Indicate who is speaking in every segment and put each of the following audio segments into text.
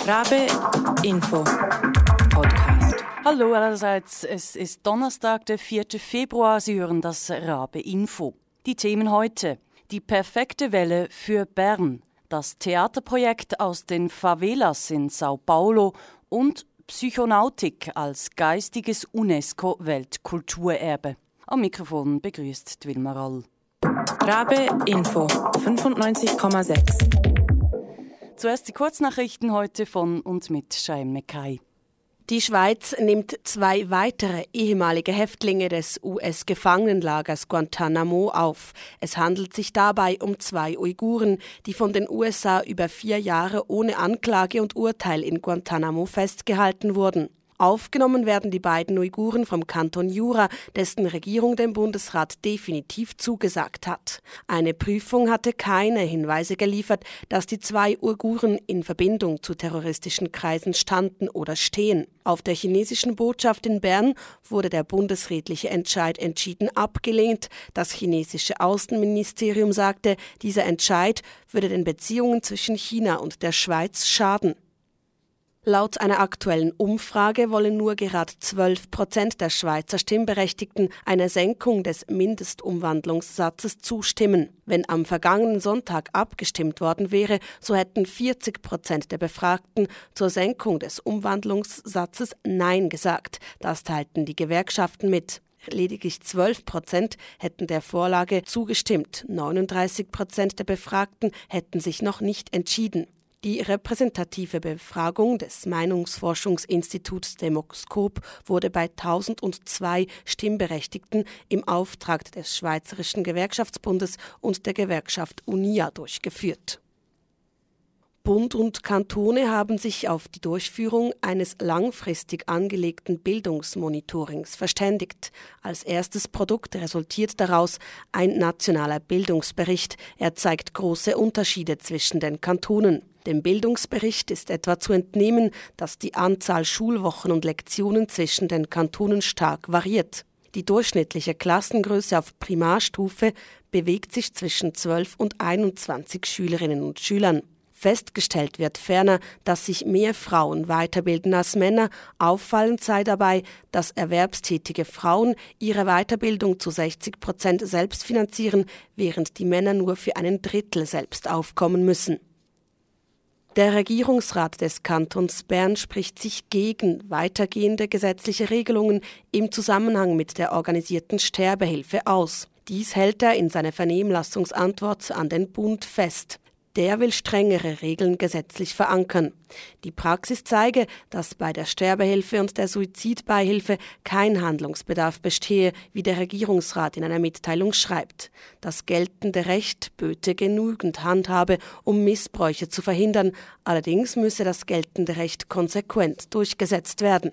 Speaker 1: Rabe Info Podcast.
Speaker 2: Hallo allerseits, es ist Donnerstag, der 4. Februar. Sie hören das Rabe Info. Die Themen heute: Die perfekte Welle für Bern, das Theaterprojekt aus den Favelas in Sao Paulo und Psychonautik als geistiges UNESCO-Weltkulturerbe. Am Mikrofon begrüßt Wilma Rall.
Speaker 1: Rabe Info 95,6.
Speaker 2: Zuerst die Kurznachrichten heute von und mit Shaim Mekai.
Speaker 3: Die Schweiz nimmt 2 weitere ehemalige Häftlinge des US-Gefangenenlagers Guantanamo auf. Es handelt sich dabei um 2 Uiguren, die von den USA über 4 Jahre ohne Anklage und Urteil in Guantanamo festgehalten wurden. Aufgenommen werden die beiden Uiguren vom Kanton Jura, dessen Regierung dem Bundesrat definitiv zugesagt hat. Eine Prüfung hatte keine Hinweise geliefert, dass die 2 Uiguren in Verbindung zu terroristischen Kreisen standen oder stehen. Auf der chinesischen Botschaft in Bern wurde der bundesrätliche Entscheid entschieden abgelehnt. Das chinesische Außenministerium sagte, dieser Entscheid würde den Beziehungen zwischen China und der Schweiz schaden. Laut einer aktuellen Umfrage wollen nur gerade 12% der Schweizer Stimmberechtigten einer Senkung des Mindestumwandlungssatzes zustimmen. Wenn am vergangenen Sonntag abgestimmt worden wäre, so hätten 40% der Befragten zur Senkung des Umwandlungssatzes Nein gesagt. Das teilten die Gewerkschaften mit. Lediglich 12% hätten der Vorlage zugestimmt. 39% der Befragten hätten sich noch nicht entschieden. Die repräsentative Befragung des Meinungsforschungsinstituts Demoskop wurde bei 1002 Stimmberechtigten im Auftrag des Schweizerischen Gewerkschaftsbundes und der Gewerkschaft UNIA durchgeführt. Bund und Kantone haben sich auf die Durchführung eines langfristig angelegten Bildungsmonitorings verständigt. Als erstes Produkt resultiert daraus ein nationaler Bildungsbericht. Er zeigt große Unterschiede zwischen den Kantonen. Dem Bildungsbericht ist etwa zu entnehmen, dass die Anzahl Schulwochen und Lektionen zwischen den Kantonen stark variiert. Die durchschnittliche Klassengröße auf Primarstufe bewegt sich zwischen 12 und 21 Schülerinnen und Schülern. Festgestellt wird ferner, dass sich mehr Frauen weiterbilden als Männer. Auffallend sei dabei, dass erwerbstätige Frauen ihre Weiterbildung zu 60% selbst finanzieren, während die Männer nur für 1/3 selbst aufkommen müssen. Der Regierungsrat des Kantons Bern spricht sich gegen weitergehende gesetzliche Regelungen im Zusammenhang mit der organisierten Sterbehilfe aus. Dies hält er in seiner Vernehmlassungsantwort an den Bund fest. Der will strengere Regeln gesetzlich verankern. Die Praxis zeige, dass bei der Sterbehilfe und der Suizidbeihilfe kein Handlungsbedarf bestehe, wie der Regierungsrat in einer Mitteilung schreibt. Das geltende Recht böte genügend Handhabe, um Missbräuche zu verhindern. Allerdings müsse das geltende Recht konsequent durchgesetzt werden.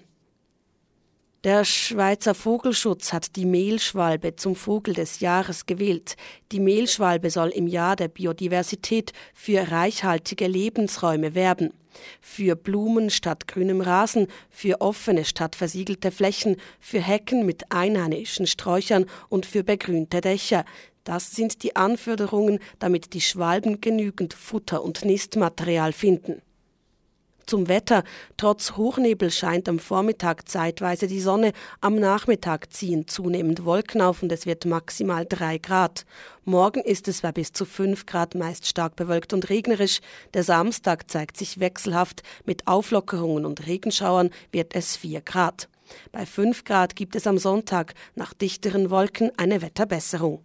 Speaker 3: Der Schweizer Vogelschutz hat die Mehlschwalbe zum Vogel des Jahres gewählt. Die Mehlschwalbe soll im Jahr der Biodiversität für reichhaltige Lebensräume werben. Für Blumen statt grünem Rasen, für offene statt versiegelte Flächen, für Hecken mit einheimischen Sträuchern und für begrünte Dächer. Das sind die Anforderungen, damit die Schwalben genügend Futter und Nistmaterial finden. Zum Wetter: Trotz Hochnebel scheint am Vormittag zeitweise die Sonne, am Nachmittag ziehen zunehmend Wolken auf und es wird maximal 3 Grad. Morgen ist es bei bis zu 5 Grad meist stark bewölkt und regnerisch. Der Samstag zeigt sich wechselhaft, mit Auflockerungen und Regenschauern wird es 4 Grad. Bei 5 Grad gibt es am Sonntag nach dichteren Wolken eine Wetterbesserung.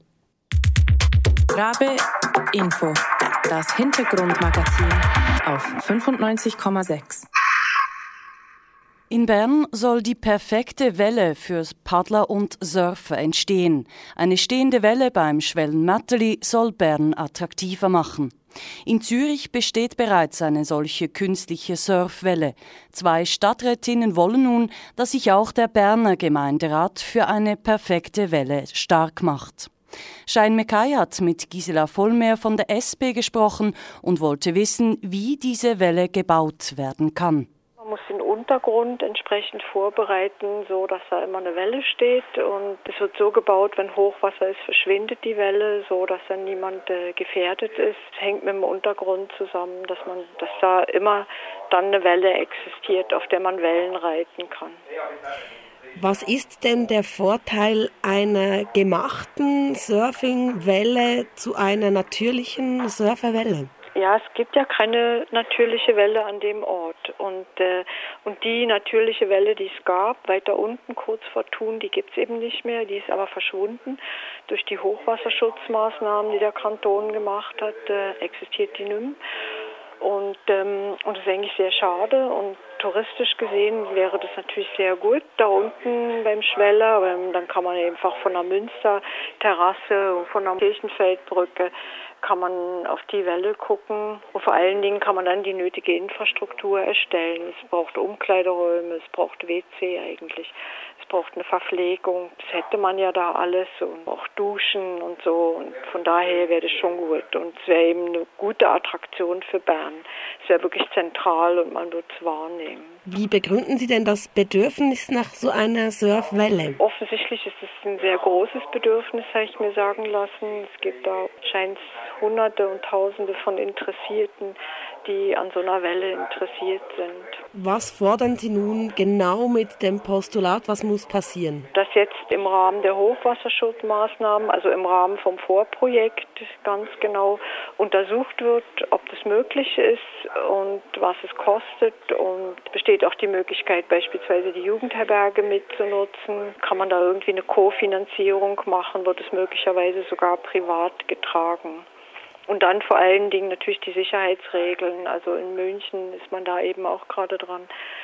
Speaker 1: Rabe Info, das Hintergrundmagazin auf 95,6.
Speaker 2: In Bern soll die perfekte Welle fürs Paddler und Surfer entstehen. Eine stehende Welle beim Schwellenmätteli soll Bern attraktiver machen. In Zürich besteht bereits eine solche künstliche Surfwelle. 2 Stadträtinnen wollen nun, dass sich auch der Berner Gemeinderat für eine perfekte Welle stark macht. Shaim Mekai hat mit Gisela Vollmer von der SP gesprochen und wollte wissen, wie diese Welle gebaut werden kann.
Speaker 4: Man muss den Untergrund entsprechend vorbereiten, so dass da immer eine Welle steht, und es wird so gebaut, wenn Hochwasser ist, verschwindet die Welle, so dass dann niemand gefährdet ist. Es hängt mit dem Untergrund zusammen, dass da immer dann eine Welle existiert, auf der man Wellen reiten kann.
Speaker 3: Was ist denn der Vorteil einer gemachten Surfingwelle zu einer natürlichen Surferwelle?
Speaker 4: Ja, es gibt ja keine natürliche Welle an dem Ort. Und die natürliche Welle, die es gab, weiter unten kurz vor Thun, die gibt es eben nicht mehr. Die ist aber verschwunden. Durch die Hochwasserschutzmaßnahmen, die der Kanton gemacht hat, existiert die nicht mehr. Und das ist eigentlich sehr schade. Und touristisch gesehen wäre das natürlich sehr gut da unten beim Schweller. Dann kann man einfach von der Münsterterrasse und von der Kirchenfeldbrücke kann man auf die Welle gucken und vor allen Dingen kann man dann die nötige Infrastruktur erstellen. Es braucht Umkleideräume, es braucht WC eigentlich, es braucht eine Verpflegung. Das hätte man ja da alles und auch Duschen und so. Und von daher wäre das schon gut und es wäre eben eine gute Attraktion für Bern. Es wäre wirklich zentral und man würde es wahrnehmen.
Speaker 3: Wie begründen Sie denn das Bedürfnis nach so einer Surfwelle?
Speaker 4: Offensichtlich ist es ein sehr großes Bedürfnis, habe ich mir sagen lassen. Es gibt da scheint Hunderte und Tausende von Interessierten, die an so einer Welle interessiert sind.
Speaker 3: Was fordern Sie nun genau mit dem Postulat? Was muss passieren?
Speaker 4: Dass jetzt im Rahmen der Hochwasserschutzmaßnahmen, also im Rahmen vom Vorprojekt ganz genau untersucht wird, ob das möglich ist und was es kostet. Und besteht auch die Möglichkeit, beispielsweise die Jugendherberge mitzunutzen. Kann man da irgendwie eine Kofinanzierung machen? Wird es möglicherweise sogar privat getragen? Und dann vor allen Dingen natürlich die Sicherheitsregeln. Also in München ist man da eben auch gerade dran,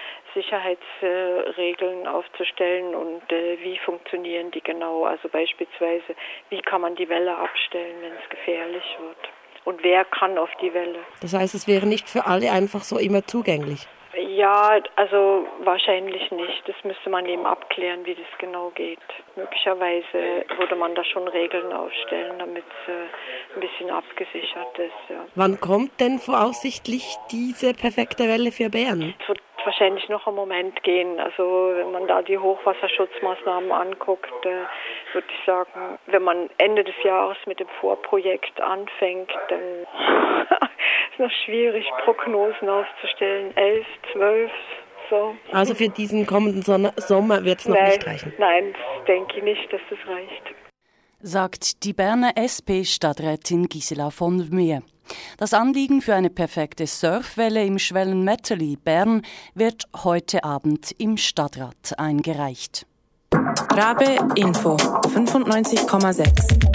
Speaker 4: Sicherheitsregeln aufzustellen und wie funktionieren die genau. Also beispielsweise, wie kann man die Welle abstellen, wenn es gefährlich wird. Und wer kann auf die Welle.
Speaker 3: Das heißt, es wäre nicht für alle einfach so immer zugänglich?
Speaker 4: Ja, also wahrscheinlich nicht. Das müsste man eben abklären, wie das genau geht. Möglicherweise würde man da schon Regeln aufstellen, damit es ein bisschen abgesichert ist. Ja.
Speaker 3: Wann kommt denn voraussichtlich diese perfekte Welle für Bern?
Speaker 4: Es wird wahrscheinlich noch einen Moment gehen. Also wenn man da die Hochwasserschutzmaßnahmen anguckt, würde ich sagen, wenn man Ende des Jahres mit dem Vorprojekt anfängt, dann ist noch schwierig, Prognosen aufzustellen. 11, 12, so.
Speaker 3: Also für diesen kommenden Sommer wird es noch nicht reichen?
Speaker 4: Nein, das denke ich nicht, dass das reicht.
Speaker 2: Sagt die Berner SP-Stadträtin Gisela von Wmier. Das Anliegen für eine perfekte Surfwelle im Schwellenmetteli Bern wird heute Abend im Stadtrat eingereicht.
Speaker 1: Rabe Info 95,6.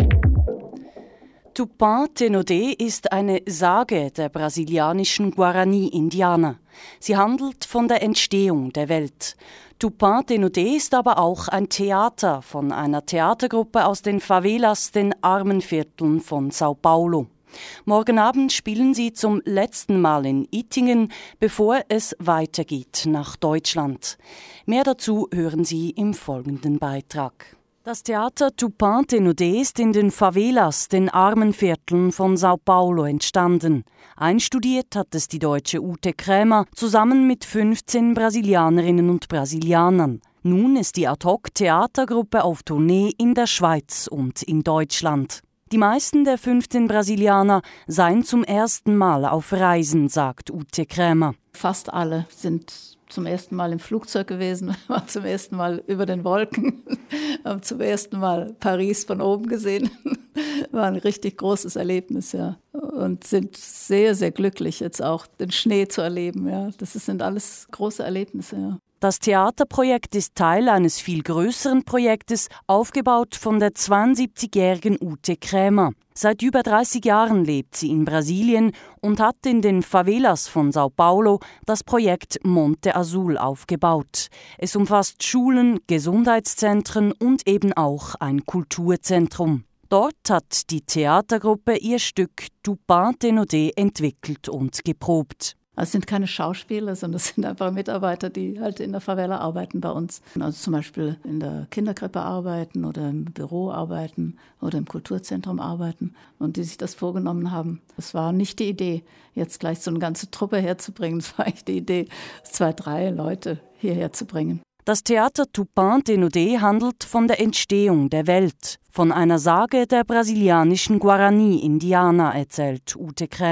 Speaker 2: Tupã-Tinodê ist eine Sage der brasilianischen Guarani-Indianer. Sie handelt von der Entstehung der Welt. Tupã-Tinodê ist aber auch ein Theater von einer Theatergruppe aus den Favelas, den armen Vierteln von Sao Paulo. Morgen Abend spielen sie zum letzten Mal in Ittigen, bevor es weitergeht nach Deutschland. Mehr dazu hören Sie im folgenden Beitrag. Das Theater Tupã-Tinodê ist in den Favelas, den armen Vierteln von Sao Paulo, entstanden. Einstudiert hat es die deutsche Ute Krämer zusammen mit 15 Brasilianerinnen und Brasilianern. Nun ist die Ad-hoc-Theatergruppe auf Tournee in der Schweiz und in Deutschland. Die meisten der 15 Brasilianer seien zum ersten Mal auf Reisen, sagt Ute Krämer.
Speaker 5: Fast alle sind zum ersten Mal im Flugzeug gewesen, waren zum ersten Mal über den Wolken, haben zum ersten Mal Paris von oben gesehen. War ein richtig großes Erlebnis, ja. Und sind sehr, sehr glücklich, jetzt auch den Schnee zu erleben. Ja. Das sind alles große Erlebnisse, ja.
Speaker 2: Das Theaterprojekt ist Teil eines viel größeren Projektes, aufgebaut von der 72-jährigen Ute Krämer. Seit über 30 Jahren lebt sie in Brasilien und hat in den Favelas von Sao Paulo das Projekt Monte Azul aufgebaut. Es umfasst Schulen, Gesundheitszentren und eben auch ein Kulturzentrum. Dort hat die Theatergruppe ihr Stück Tupã-Tinodê entwickelt und geprobt.
Speaker 5: Also es sind keine Schauspieler, sondern es sind einfach Mitarbeiter, die halt in der Favela arbeiten bei uns. Also zum Beispiel in der Kinderkrippe arbeiten oder im Büro arbeiten oder im Kulturzentrum arbeiten und die sich das vorgenommen haben. Es war nicht die Idee, jetzt gleich so eine ganze Truppe herzubringen. Es war eigentlich die Idee, 2, 3 Leute hierher zu bringen.
Speaker 2: Das Theater Tupã-Tinodê handelt von der Entstehung der Welt, von einer Sage der brasilianischen Guarani-Indianer, erzählt Ute Krämer.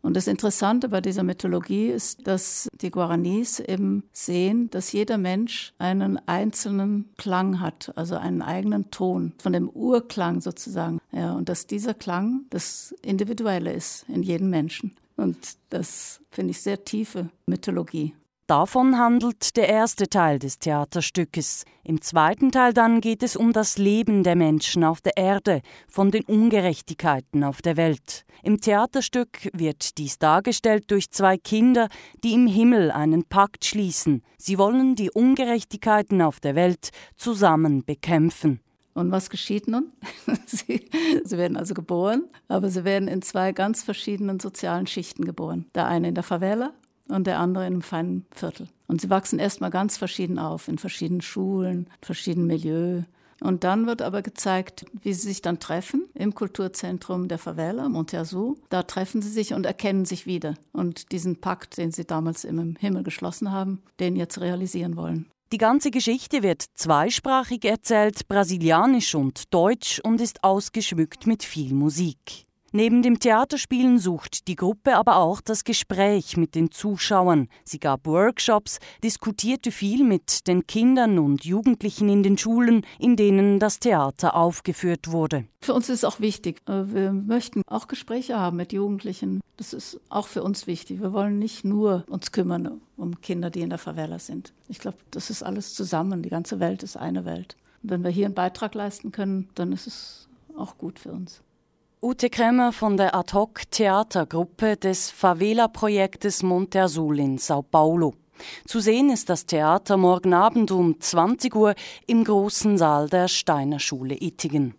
Speaker 5: Und das Interessante bei dieser Mythologie ist, dass die Guaranis eben sehen, dass jeder Mensch einen einzelnen Klang hat, also einen eigenen Ton, von dem Urklang sozusagen. Ja, und dass dieser Klang das Individuelle ist in jedem Menschen. Und das finde ich sehr tiefe Mythologie.
Speaker 2: Davon handelt der erste Teil des Theaterstückes. Im zweiten Teil dann geht es um das Leben der Menschen auf der Erde, von den Ungerechtigkeiten auf der Welt. Im Theaterstück wird dies dargestellt durch 2 Kinder, die im Himmel einen Pakt schließen. Sie wollen die Ungerechtigkeiten auf der Welt zusammen bekämpfen.
Speaker 5: Und was geschieht nun? Sie werden also geboren, aber sie werden in 2 ganz verschiedenen sozialen Schichten geboren. Der eine in der Favela und der andere in einem feinen Viertel. Und sie wachsen erstmal ganz verschieden auf, in verschiedenen Schulen, verschiedenen Milieus. Und dann wird aber gezeigt, wie sie sich dann treffen im Kulturzentrum der Favela, Monte Azul. Da treffen sie sich und erkennen sich wieder. Und diesen Pakt, den sie damals im Himmel geschlossen haben, den jetzt realisieren wollen.
Speaker 2: Die ganze Geschichte wird zweisprachig erzählt, brasilianisch und deutsch, und ist ausgeschmückt mit viel Musik. Neben dem Theaterspielen sucht die Gruppe aber auch das Gespräch mit den Zuschauern. Sie gab Workshops, diskutierte viel mit den Kindern und Jugendlichen in den Schulen, in denen das Theater aufgeführt wurde.
Speaker 5: Für uns ist es auch wichtig. Wir möchten auch Gespräche haben mit Jugendlichen. Das ist auch für uns wichtig. Wir wollen nicht nur uns kümmern um Kinder, die in der Favela sind. Ich glaube, das ist alles zusammen. Die ganze Welt ist eine Welt. Und wenn wir hier einen Beitrag leisten können, dann ist es auch gut für uns.
Speaker 2: Ute Kremer von der Ad-Hoc-Theatergruppe des Favela-Projektes Monte Azul in Sao Paulo. Zu sehen ist das Theater morgen Abend um 20 Uhr im großen Saal der Steiner Schule Ittigen.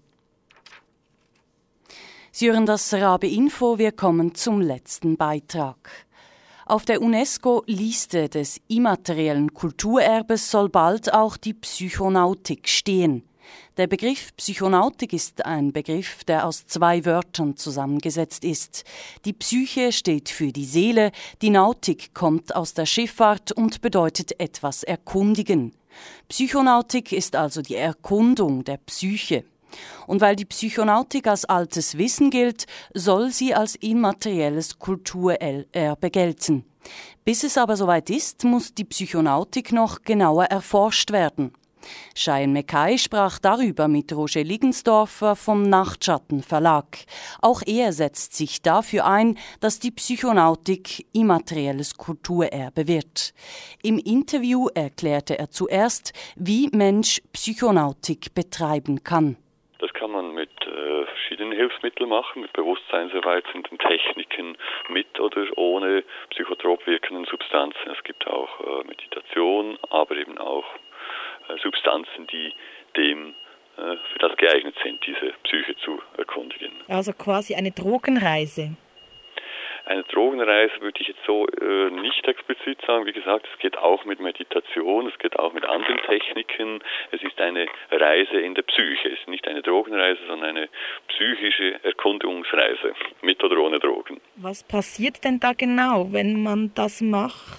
Speaker 2: Sie hören das Rabe Info, wir kommen zum letzten Beitrag. Auf der UNESCO-Liste des immateriellen Kulturerbes soll bald auch die Psychonautik stehen. Der Begriff Psychonautik ist ein Begriff, der aus 2 Wörtern zusammengesetzt ist. Die Psyche steht für die Seele, die Nautik kommt aus der Schifffahrt und bedeutet etwas erkundigen. Psychonautik ist also die Erkundung der Psyche. Und weil die Psychonautik als altes Wissen gilt, soll sie als immaterielles Kulturerbe gelten. Bis es aber soweit ist, muss die Psychonautik noch genauer erforscht werden. Cheyenne Mackay sprach darüber mit Roger Liggensdorfer vom Nachtschatten Verlag. Auch er setzt sich dafür ein, dass die Psychonautik immaterielles Kulturerbe wird. Im Interview erklärte er zuerst, wie Mensch Psychonautik betreiben kann.
Speaker 6: Das kann man mit verschiedenen Hilfsmitteln machen, mit bewusstseinserweiternden Techniken, mit oder ohne psychotrop wirkenden Substanzen. Es gibt auch Meditation, aber eben auch Substanzen, die dem für das geeignet sind, diese Psyche zu erkundigen.
Speaker 7: Also quasi eine Drogenreise.
Speaker 6: Eine Drogenreise würde ich jetzt so nicht explizit sagen. Wie gesagt, es geht auch mit Meditation, es geht auch mit anderen Techniken. Es ist eine Reise in der Psyche. Es ist nicht eine Drogenreise, sondern eine psychische Erkundungsreise, mit oder ohne Drogen.
Speaker 7: Was passiert denn da genau, wenn man das macht?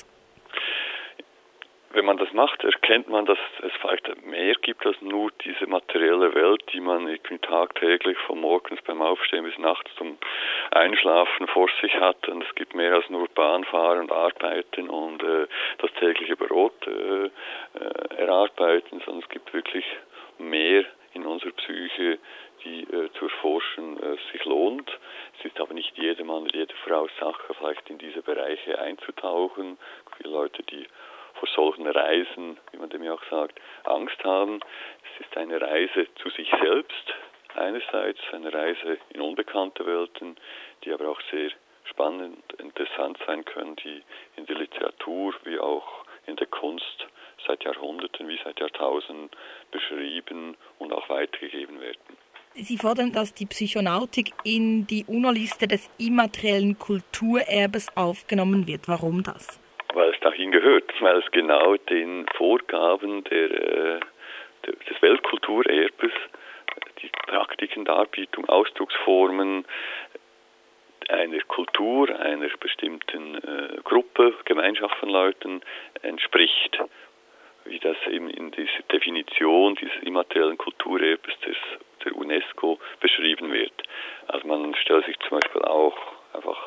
Speaker 6: Wenn man das macht, erkennt man, dass es vielleicht mehr gibt als nur diese materielle Welt, die man tagtäglich von morgens beim Aufstehen bis nachts zum Einschlafen vor sich hat. Und es gibt mehr als nur Bahnfahren und Arbeiten und das tägliche Brot erarbeiten, sondern es gibt wirklich mehr in unserer Psyche, die zu erforschen sich lohnt. Es ist aber nicht jedem Mann oder jede Frau Sache, vielleicht in diese Bereiche einzutauchen. Viele Leute, die vor solchen Reisen, wie man dem ja auch sagt, Angst haben. Es ist eine Reise zu sich selbst, einerseits eine Reise in unbekannte Welten, die aber auch sehr spannend, interessant sein können, die in der Literatur wie auch in der Kunst seit Jahrhunderten wie seit Jahrtausenden beschrieben und auch weitergegeben werden.
Speaker 7: Sie fordern, dass die Psychonautik in die UNO-Liste des immateriellen Kulturerbes aufgenommen wird. Warum das?
Speaker 6: Weil es dahin gehört, weil es genau den Vorgaben des Weltkulturerbes, die Praktiken, Darbietung, Ausdrucksformen einer Kultur, einer bestimmten Gruppe, Gemeinschaft von Leuten entspricht, wie das eben in dieser Definition dieses immateriellen Kulturerbes der UNESCO beschrieben wird. Also man stellt sich zum Beispiel auch einfach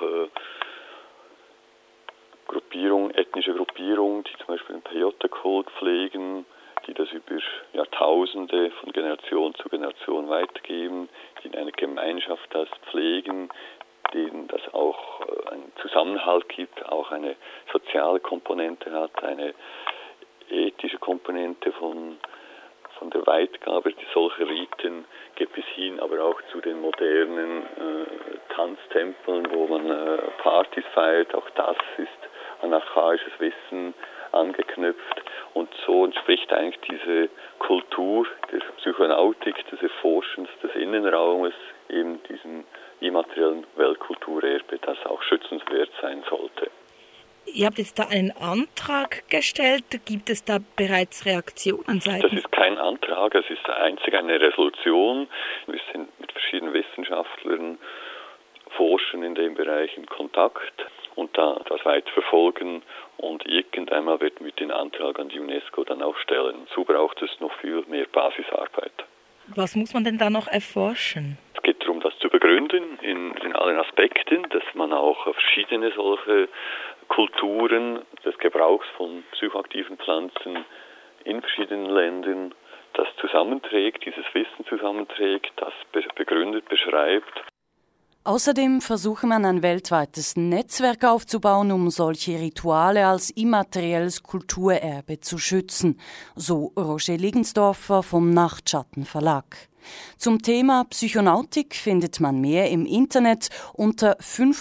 Speaker 6: ethnische Gruppierungen, die zum Beispiel den Peyote-Kult pflegen, die das über Jahrtausende von Generation zu Generation weitergeben, die in einer Gemeinschaft das pflegen, denen das auch einen Zusammenhalt gibt, auch eine soziale Komponente hat, eine ethische Komponente von der Weitgabe solcher Riten bis hin, aber auch zu den modernen Tanztempeln, wo man Partys feiert. Auch das ist an archaisches Wissen angeknüpft. Und so entspricht eigentlich diese Kultur der Psychonautik, des Erforschens des Innenraumes, eben diesem immateriellen Weltkulturerbe, das auch schützenswert sein sollte.
Speaker 7: Ihr habt jetzt da einen Antrag gestellt. Gibt es da bereits Reaktionen seitens?
Speaker 6: Das ist kein Antrag, es ist einzig eine Resolution. Wir sind mit verschiedenen Wissenschaftlern, Forschern in dem Bereich in Kontakt und da das weiter verfolgen. Und irgendeinmal werden wir den Antrag an die UNESCO dann auch stellen. So braucht es noch viel mehr Basisarbeit.
Speaker 7: Was muss man denn da noch erforschen?
Speaker 6: Es geht darum, das zu begründen in allen Aspekten, dass man auch verschiedene solche Kulturen des Gebrauchs von psychoaktiven Pflanzen in verschiedenen Ländern das zusammenträgt, dieses Wissen zusammenträgt, das begründet, beschreibt.
Speaker 2: Außerdem versuche man ein weltweites Netzwerk aufzubauen, um solche Rituale als immaterielles Kulturerbe zu schützen, so Roger Ligensdorfer vom Nachtschattenverlag. Zum Thema Psychonautik findet man mehr im Internet unter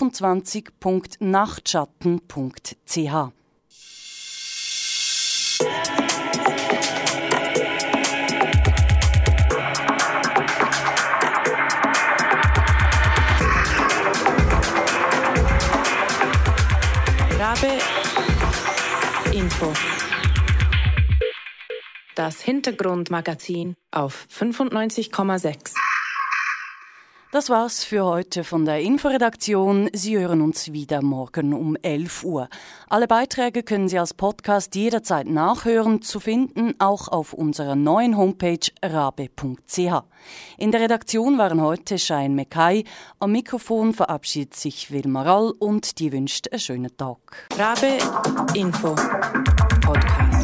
Speaker 2: 25.nachtschatten.ch.
Speaker 1: Rabe Info. Das Hintergrundmagazin auf 95,6.
Speaker 2: Das war's für heute von der Inforedaktion. Sie hören uns wieder morgen um 11 Uhr. Alle Beiträge können Sie als Podcast jederzeit nachhören, zu finden auch auf unserer neuen Homepage rabe.ch. In der Redaktion waren heute Cheyenne Mekai. Am Mikrofon verabschiedet sich Wilma Rall und die wünscht einen schönen Tag.
Speaker 1: Rabe Info Podcast.